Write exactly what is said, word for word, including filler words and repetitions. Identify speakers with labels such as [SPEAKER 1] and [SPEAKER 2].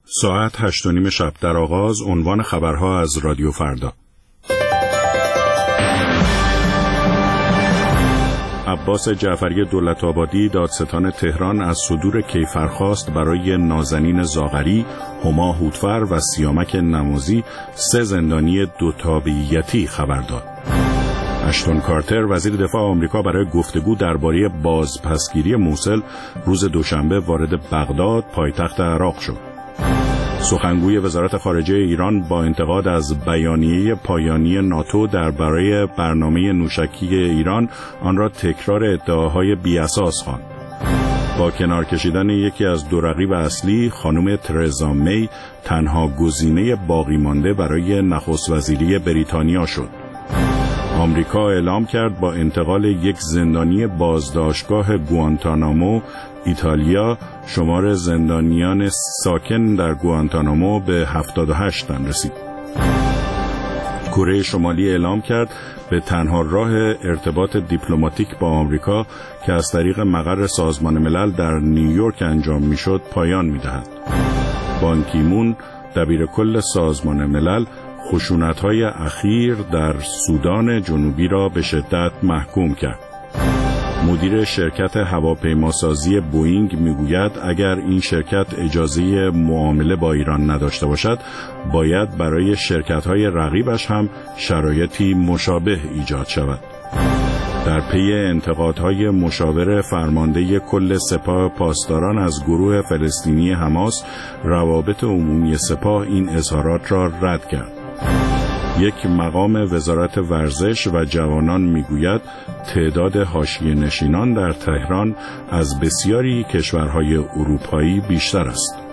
[SPEAKER 1] ساعت هشت و نیم شب در آغاز عنوان خبرها از رادیو فردا. عباس جعفری دولت‌آبادی دادستان تهران از صدور کیفرخواست برای نازنین زاغری، هما هوتفر و سیامک نمازی سه زندانی دو تابعیتی خبر داد. اشتون کارتر وزیر دفاع آمریکا برای گفتگو درباره بازپسگیری موصل روز دوشنبه وارد بغداد پایتخت عراق شد. سخنگوی وزارت خارجه ایران با انتقاد از بیانیه پایانی ناتو درباره برنامه نوشکی ایران آن را تکرار ادعاهای بی‌اساس خواند. با کنار کشیدن یکی از دو رقیب اصلی، خانم ترزا می تنها گزینه باقی مانده برای نخست وزیری بریتانیا شد. آمریکا اعلام کرد با انتقال یک زندانی بازداشتگاه گوانتانامو ایتالیا شمار زندانیان ساکن در گوانتانامو به هفتاد و هشت تن رسید. کره شمالی اعلام کرد به تنها راه ارتباط دیپلماتیک با آمریکا که از طریق مقر سازمان ملل در نیویورک انجام میشد پایان میدهد. بان کی مون دبیر کل سازمان ملل خشونت‌های اخیر در سودان جنوبی را به شدت محکوم کرد. مدیر شرکت هواپیماسازی بوئینگ میگوید اگر این شرکت اجازه معامله با ایران نداشته باشد، باید برای شرکت‌های رقیبش هم شرایطی مشابه ایجاد شود. در پی انتقادهای مشاور فرمانده کل سپاه پاسداران از گروه فلسطینی حماس، روابط عمومی سپاه این اظهارات را رد کرد. یک مقام وزارت ورزش و جوانان میگوید تعداد حاشیه نشینان در تهران از بسیاری کشورهای اروپایی بیشتر است.